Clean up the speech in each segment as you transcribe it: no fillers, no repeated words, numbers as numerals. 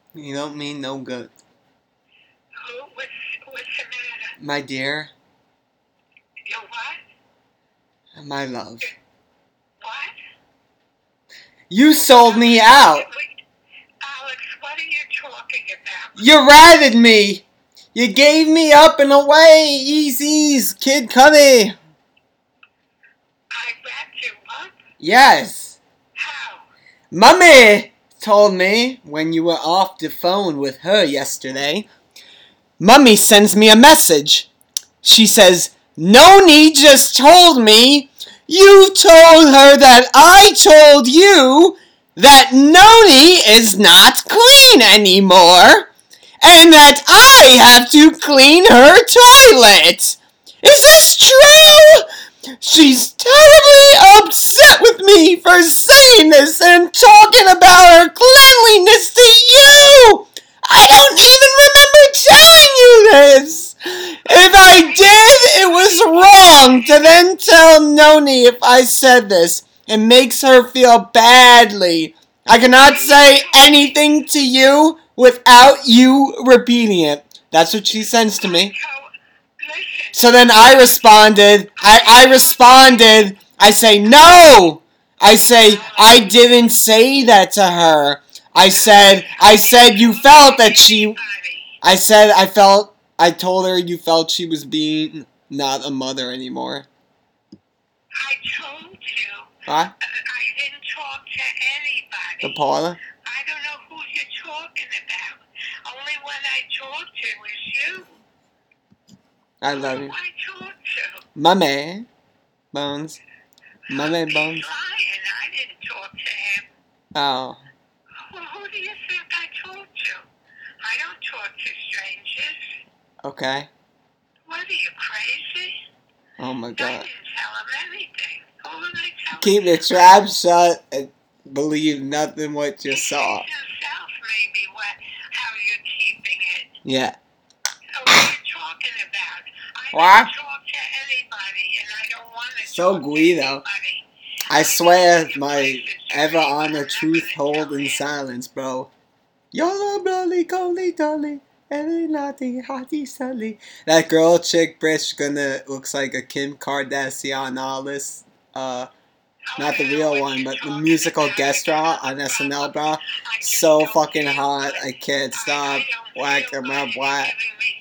You don't mean no good. What's the matter? My dear. Your what? My love. What? You sold me out. Alex, what are you talking about? You ratted me. You gave me up and away. Easy, Kid Cudi. I wrapped you up? Yes. How? Mummy told me when you were off the phone with her yesterday. Mummy sends me a message. She says, Noni just told me you told her that I told you that Noni is not clean anymore and that I have to clean her toilet. Is this true? She's terribly upset with me for saying this and talking about her cleanliness to you. I don't even remember telling you this. If I did, it was wrong to then tell Noni if I said this. It makes her feel badly. I cannot say anything to you without you repeating it. That's what she sends to me. So then I responded. I responded. I say, no. I say, I didn't say that to her. I said you felt that she... I told her you felt she was being not a mother anymore. I told you. What? I didn't talk to anybody. The Paula? I don't know who you're talking about. Only one I talked to was you. I love you. Who I talked to? Mummy Bones. Mummy Bones. He's lying. I didn't talk to him. Oh. Well, who do you think I talked to? I don't talk to strangers. Okay. What are you, crazy? Oh my I God. didn't tell him anything. Who would I tell Keep him? the trap shut and believe nothing what you saw. Himself, maybe, how you're keeping it. Yeah. So what are you talking about? I What? don't talk to anybody, and I don't want to So talk to Guido. anybody. I swear my ever on the truth hold in silence, bro. Yolo bloody colly dolly. Every naughty hottie sully. That girl chick bitch gonna looks like a Kim Kardashian all this not the real one, but the musical guest star on SNL, bro. So fucking hot, I can't stop. Whack him up, whack.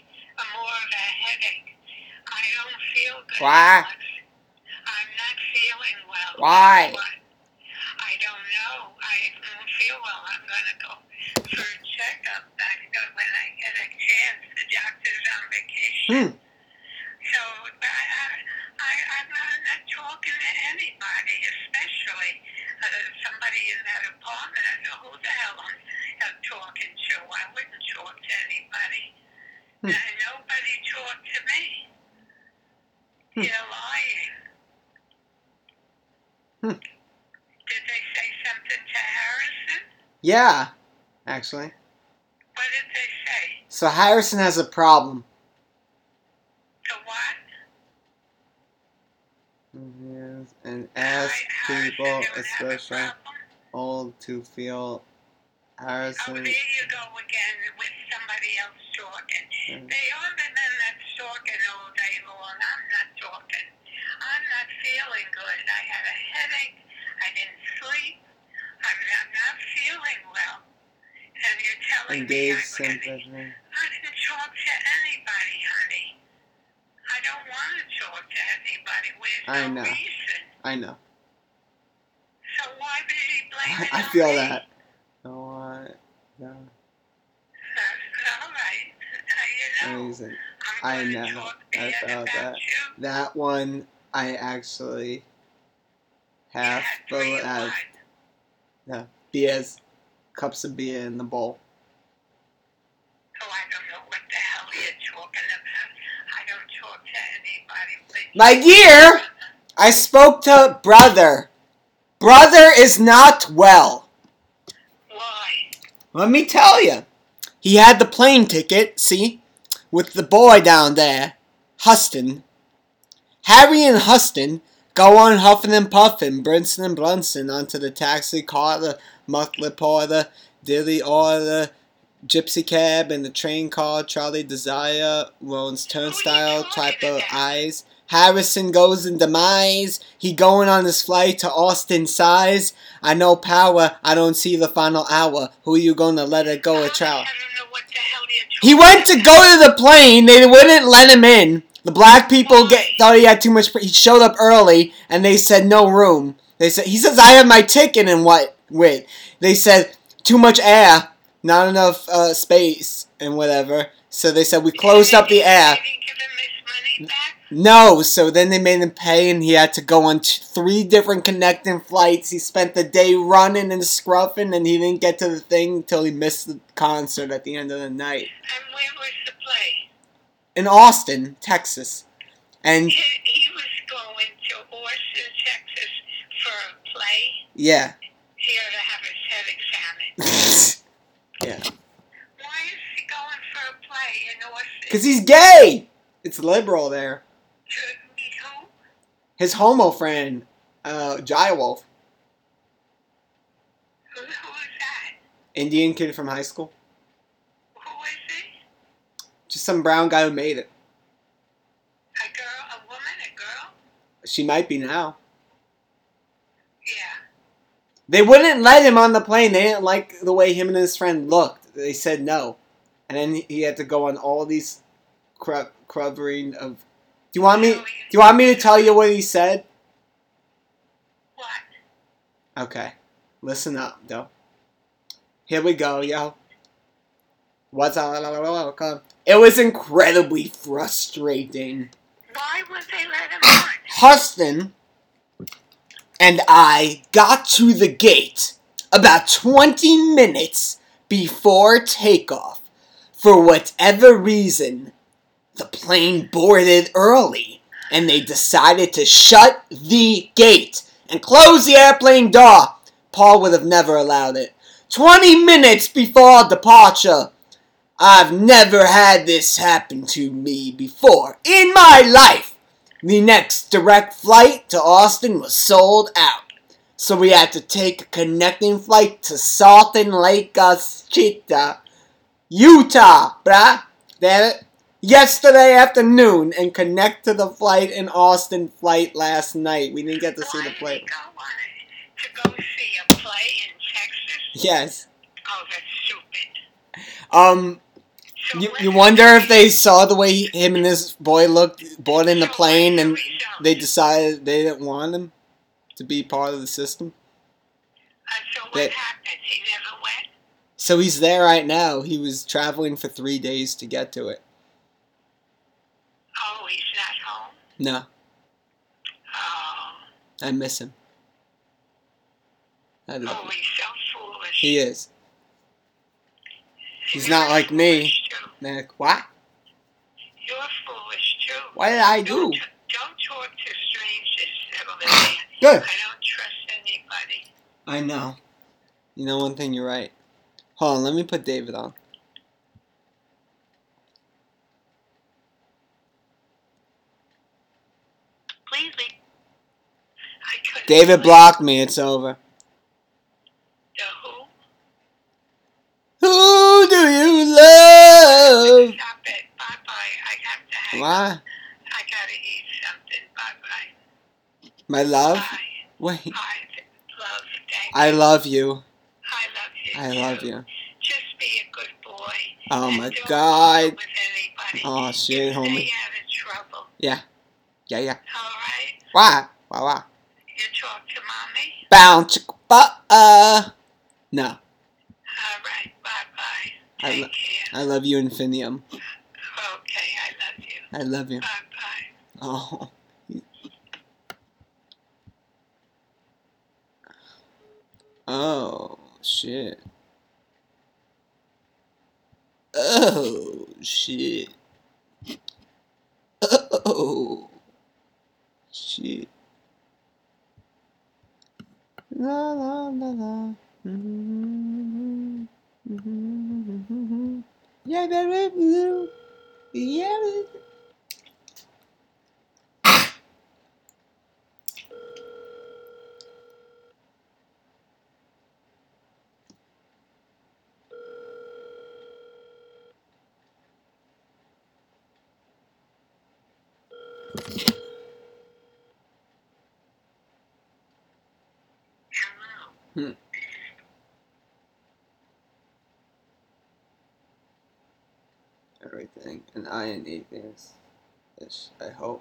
Why? I'm not feeling well. Why? I don't know. I don't feel well. I'm going to go for a checkup when I get a chance. The doctor's on vacation. So I'm not talking to anybody, especially somebody in that apartment. I know who the hell I'm talking to. I wouldn't talk to anybody. Nobody talked to me. You're lying. Did they say something to Harrison? Yeah, actually. What did they say? So Harrison has a problem. To what? Yes, and ask people, especially old, to feel Harrison. Oh, there you go again with somebody else talking. They are the men that's talking all day long. I'm not talking. I'm not feeling good. I had a headache. I didn't sleep. I'm not feeling well. And you're telling me I didn't talk to anybody, honey. I don't want to talk to anybody. Where's no reason? I know. So why did he blame it I on feel me? that. No. All right. Amazing. I know. I felt that. You. That one, I actually have beers, cups of beer in the bowl. Oh, I don't know what the hell you're talking about. I don't talk to anybody. My dear, I spoke to brother. Brother is not well. Why? Let me tell you. He had the plane ticket, see, with the boy down there, Huston. Harry and Huston go on huffing and puffing, Brinson and Blunson onto the taxi car, the muckler porter, dilly order, Gypsy Cab and the Train Car, Charlie Desire, Rowan's Turnstile, type of eyes. Harrison goes in demise. He going on his flight to Austin size. I know power. I don't see the final hour. Who you gonna let it go a trial? I don't know what the hell you're He went to go to the plane. They wouldn't let him in. The black people thought he had too much. He showed up early, and they said no room. He says I have my ticket and what? Wait. They said too much air, not enough space and whatever. So they said we closed up the air. They didn't give him his money back? No, so then they made him pay, and he had to go on 3 different connecting flights. He spent the day running and scruffing, and he didn't get to the thing until he missed the concert at the end of the night. And where was the play? In Austin, Texas. And He was going to Austin, Texas for a play. yeah. He ought to have his head examined. Yeah. Why is he going for a play in Austin? Because he's gay! It's liberal there. To meet who? His homo friend, Jai Wolf. Who is that? Indian kid from high school. Who is he? Just some brown guy who made it. A girl, a woman, a girl? She might be now. Yeah. They wouldn't let him on the plane. They didn't like the way him and his friend looked. They said no. And then he had to go on all these covering of... Do you want me to tell you what he said? What? Okay. Listen up, though. Here we go, yo. What's up? It was incredibly frustrating. Why would they let him on? Huston and I got to the gate about 20 minutes before takeoff. For whatever reason, the plane boarded early, and they decided to shut the gate and close the airplane door. Paul would have never allowed it. 20 minutes before departure. I've never had this happen to me before in my life. The next direct flight to Austin was sold out. So we had to take a connecting flight to Salt Lake City, Utah, bruh. Damn it. Yesterday afternoon and connect to the flight in Austin flight last night. We didn't get to see the Why plane. did he go on it? To go see a play in Texas? Yes. Oh, that's stupid. So You wonder if they saw the way him and this boy looked boarding the plane and they decided they didn't want him to be part of the system. So what happened? He never went? So he's there right now. He was traveling for 3 days to get to it. Oh, he's not home? No, Oh. I miss him. I love Oh, him. he's so foolish. He is. He's not like me. Foolish too. Like, what? You're foolish too. What did I do? Don't talk to strangers over there. Good. I don't trust anybody. I know. You know one thing, you're right. Hold on, let me put David on. Please leave. I couldn't David sleep. blocked me, it's over. The who? Who do you love? Stop it. Bye-bye. I have to hang Why? up. I gotta eat something. Bye-bye. My love? Bye. Wait. Bye. Love. Thank I you. love you. I love you. I too. love you. Just be a good boy. Oh and my don't God. fool with anybody. Oh shit, Stay homie. out of trouble. Yeah. All right? Why? Why? You talk to mommy? Bounce. No. All right. Bye-bye. I Take lo- care. I love you, Infinium. Okay. I love you. I love you. Bye-bye. Oh. Oh, shit. Oh, shit. Oh, shit. La la la la. Yeah, baby. Yeah. Hmm. Everything. And I an atheist. Ish, I hope.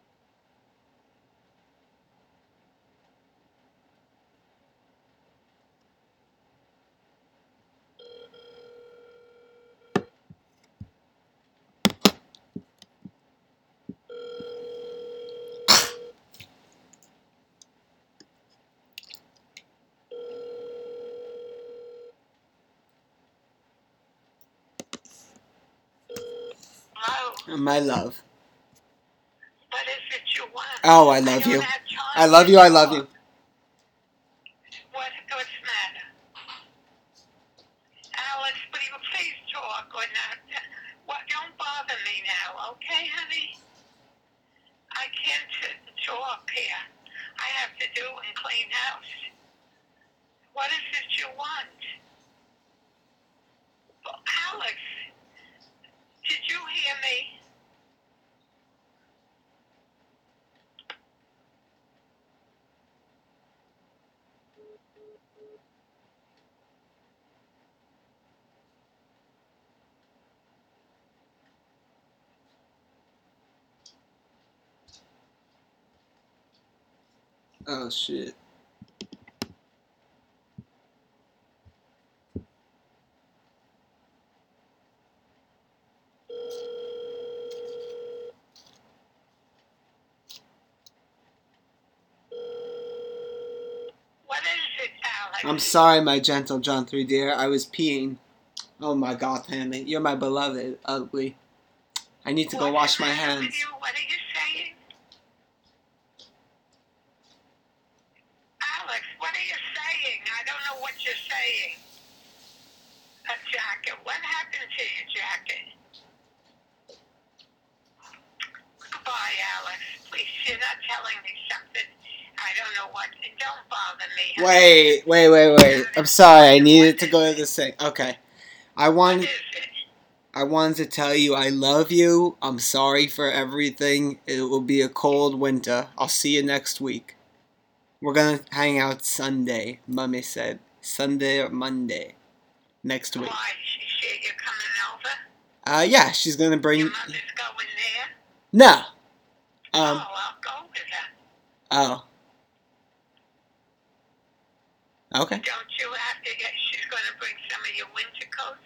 Hello? My love. What is it you want? Oh, I love don't you. have time I love to you, I love talk. you. What's the matter? Alex, please talk or not. What, don't bother me now, okay, honey? I can't sit and talk here. I have to do and clean house. What is it you want? Well, Alex, did you hear me? Oh, shit. What is it, Alex? I'm sorry, my gentle John 3 dear. I was peeing. Oh my god, Tammy. You're my beloved, ugly. I need to go wash my hands. What are you saying? Alex, what are you saying? I don't know what you're saying. A jacket. What happened to your jacket? Goodbye, Alex. Please, you're not telling me something. I don't know what. Don't bother me. Wait. I'm sorry. I needed to go to the sink. Okay. I What wanted is it? I wanted to tell you I love you. I'm sorry for everything. It will be a cold winter. I'll see you next week. We're gonna hang out Sunday, Mummy said. Sunday or Monday. Next week. Why? You're coming over? Yeah, she's gonna bring. Your mother's going there? No. I'll go with her. Oh. Okay. Don't you have to get, she's going to bring some of your winter coats?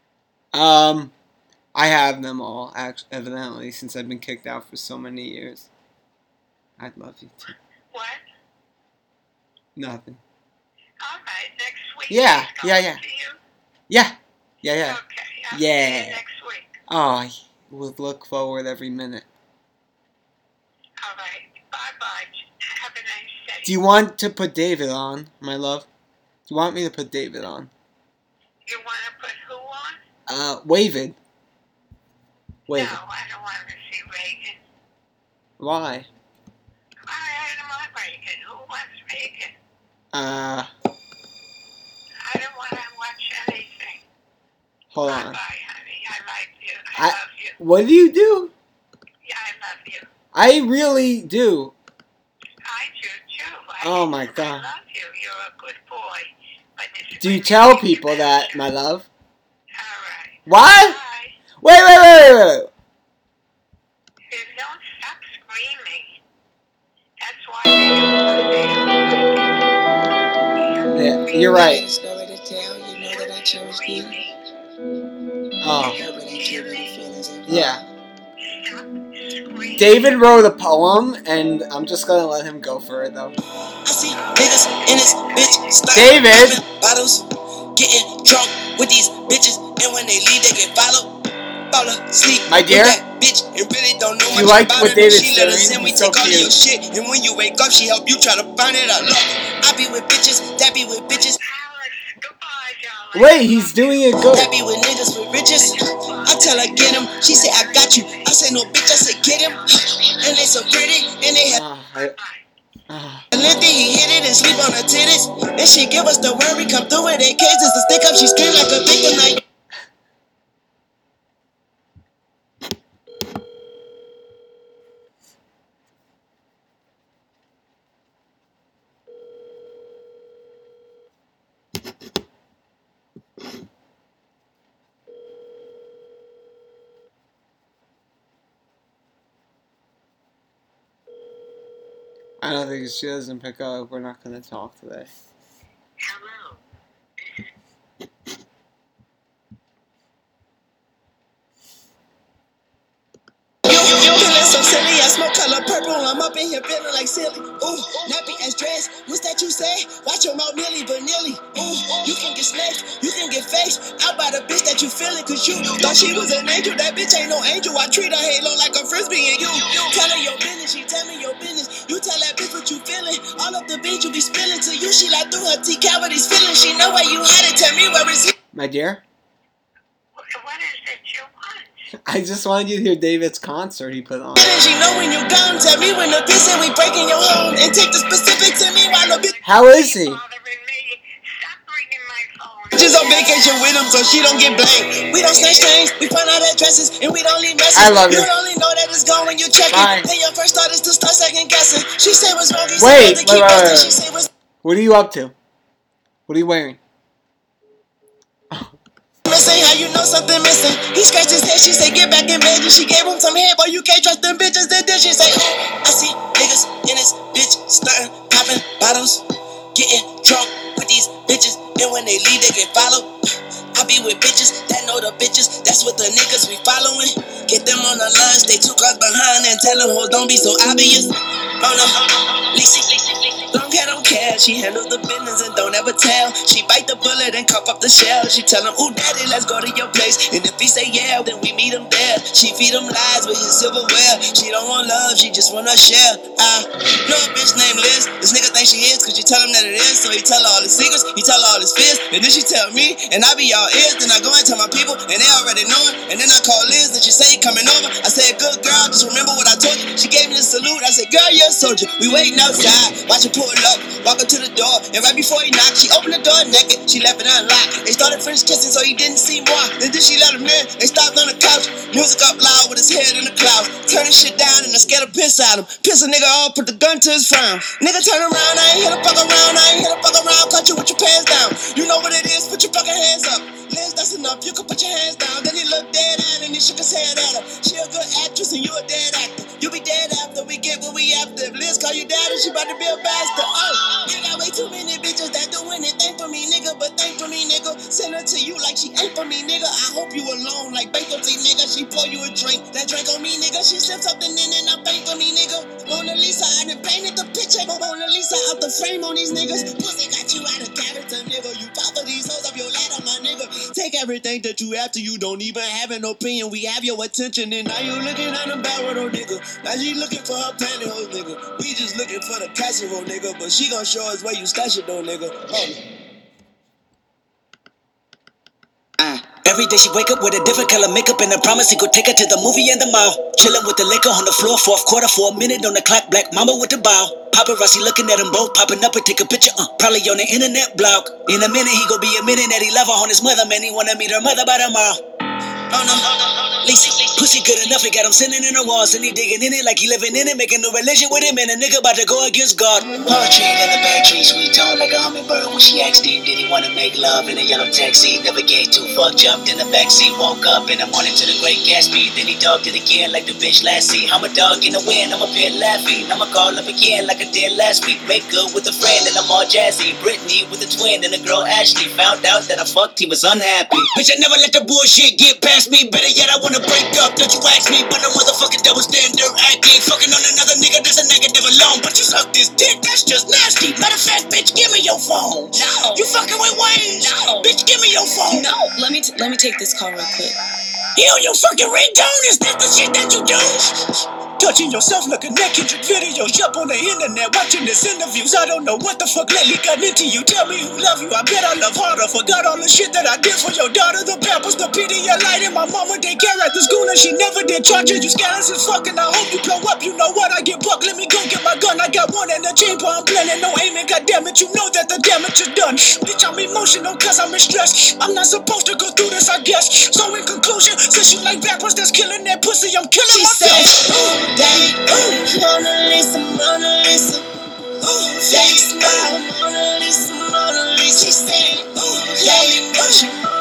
I have them all, evidently, since I've been kicked out for so many years. I'd love you too. What? Nothing. All right, next week. Yeah. See you? Yeah. Okay, I'll see you next week. Oh, I would look forward every minute. All right, bye-bye. Have a nice day. Do you want to put David on, my love? Do you want me to put David on? You want to put who on? Wavid. No, I don't want to see Reagan. Why? I don't want Reagan. Who wants Reagan? Uh, I don't want to watch anything. hold Bye-bye, on. honey. I like you. I love you. What do you do? Yeah, I love you. I really do. I do too. Oh my God. I love you. You're a good boy. But Do you tell people that, my love? Alright. What? Bye. Wait. Don't stop screaming. That's why they don't like it. Yeah, you're right. Oh. Yeah. David wrote a poem, and I'm just gonna let him go for it, though. I see niggas in this bitch. David! Bottles, getting drunk with these bitches, and when they leave, they get followed. Fall asleep. My dear? With that bitch and really don't know You much like about what her. David's She let us doing? in, we He's so take all of your cute. shit, and when you wake up, she help you try to find it. I love it. I be with bitches, that be with bitches. Alex, goodbye, darling. Wait, he's doing it good. That be with niggas with riches. I tell her get him, she say I got you. I say no bitch, I say get him. And they so pretty, and they have lengthy, he hit it and sleep on her titties. And she give us the word, we come through with AK just to stick up, she scream like a victim like. I don't think if she doesn't pick up, we're not going to talk today. Hello. Feeling so silly, I smoke color purple. I'm up in here feeling like silly. Ooh, nappy as dress. What's that you say? Watch your mouth, Millie Vanilli. Ooh, you can get snaked, you can get faced out by the bitch that you feeling. Cause you thought she was an angel. That bitch ain't no angel. I treat her halo like a frisbee. And you tell her your business, she tell me your business. You tell that bitch what you feeling. All of the beans you be spilling to you. She like through her T cavities feeling. She know where you had it. Tell me where it's. My dear? What is it you want? I just wanted you to hear David's concert he put on. She know when you gone. Tell me when the bitch and we breaking your home. And take the specifics to me while the bitch. How is he? Bothering me. Stop ringing my phone. She's on vacation with him so she don't get blamed. We don't snatch chains, we find out addresses, and we don't leave messages. I love you. You only know that it's gone when you check Bye. it. Then your first thought is to start second guessing. She say what's wrong, he Wait, said to keep wait. resting. She say what's What are you up to? What are you wearing? missing, how you know something missing? He scratched his head, she say get back in bed, and she gave him some head, boy you can't trust them bitches. And then she say, I see niggas in this bitch starting popping bottles, getting drunk with these bitches, and when they leave they get followed. I be with bitches that know the bitches, that's what the niggas we following. Get them on the lunch, they 2 cars behind, and tell them hoes don't be so obvious. Oh no, Lisa, long hair don't care, she handles the business and don't ever tell. She bite the bullet and cough up the shell. She tell him, ooh daddy, let's go to your place. And if he say yeah, then we meet him there. She feed him lies with his silverware. She don't want love, she just want her share. I know a bitch named Liz. This nigga think she is, cause you tell him that it is. So he tell her all his secrets, he tell her all his fears. And then she tell me, and I be all ears. Then I go and tell my people, and they already know it. And then I call Liz, and she say he coming over. I said, good girl, just remember what I told you. She gave me the salute, I said, girl, you're a soldier. We waiting outside, watch her pull up, walk up to the door. And right before he knocked, she opened the door naked. She left it unlocked. They started French kissing, so he didn't see more. Then she let him in, they stopped on the couch. Music up loud with his head in the clouds. Turning shit down and I scared to piss at him. Piss a nigga off, put the gun to his frown. Nigga turn around, I ain't here to fuck around. I ain't here to fuck around, cut you with your pants down. You know what it is, put your fucking hands up. Liz, that's enough, you can put your hands down. Then he looked dead at her and he shook his head at her. She a good actress and you a dead actor. You be dead after we get what we after. If Liz call you daddy, she about to be a bastard. Oh, you got way too many bitches that do anything for me, nigga. But thank for me, nigga. Send her to you like she ain't for me, nigga. I hope you alone like bankruptcy, nigga. She pour you a drink, that drink on me, nigga. She slipped something in and I bank for me, nigga. Mona Lisa, I done painted the picture. Mona Lisa out the frame on these niggas. Pussy got you out of character, nigga. You fall for these hoes up your ladder, my nigga. Take everything that you have to, you don't even have an opinion. We have your attention, and now you looking at a barrel, though, nigga. Now she looking for her pantyhose, nigga. We just looking for the casserole, nigga. But she gon' show us where you stash it, though, nigga. Every day she wake up with a different color makeup and a promise he could take her to the movie and the mall. Chillin' with the liquor on the floor, fourth quarter for a minute on the clock. Black mama with the bow. Paparazzi looking at them both, popping up and take a picture. Probably on the internet blog. In a minute he gon' be admitting that he love her on his mother. Man, he wanna meet her mother by tomorrow. Oh no, Lisa, pussy good enough, it got him sitting in the walls. And he digging in it like he living in it, making a religion with him. And a nigga about to go against God. Poetry in the bad tree, sweet tone like a hummingbird. When she asked him, did he wanna make love in a yellow taxi? Never gave two fuck, jumped in the backseat. Woke up in the morning to the Great Gatsby. Then he dogged it again like the bitch last seat. I'm a dog in the wind, I'm a pet laughing. I'ma call up again like I did last week. Make good with a friend and I'm all jazzy. Brittany with a twin and a girl Ashley. Found out that I fucked, he was unhappy. Bitch, I never let the bullshit get past me. Better yet, I wanna break up. Don't you ask me, but no motherfucking double standard acting. Fucking on another nigga, that's a negative alone. But you suck this dick, that's just nasty. Matter of fact, bitch, give me your phone. No. You fucking with Wayne? No. Bitch, give me your phone. No. Let me take this call real quick. You on your fucking ringtone? Is that the shit that you do? Touching yourself like a naked videos up on the internet, watching this interviews. I don't know what the fuck lately got into you. Tell me who love you. I bet I love harder. Forgot all the shit that I did for your daughter. The pampers, the Pedialyte, and my mama daycare at the school, and she never did charge you. You scandalous as fucking. I hope you blow up. You know what? I get buck. Let me go get my gun. I got one in the chamber. I'm planning no aiming. God damn it, you know that the damage is done. Bitch, I'm emotional cause I'm in stress. I'm not supposed to go through this, I guess. So in conclusion, since you like rappers that's killing that pussy, I'm killing myself. Ooh, daddy, ooh, Mona Lisa, Mona Lisa. Ooh, fake smile, Mona Lisa, Mona Lisa. She said, ooh, daddy, ooh,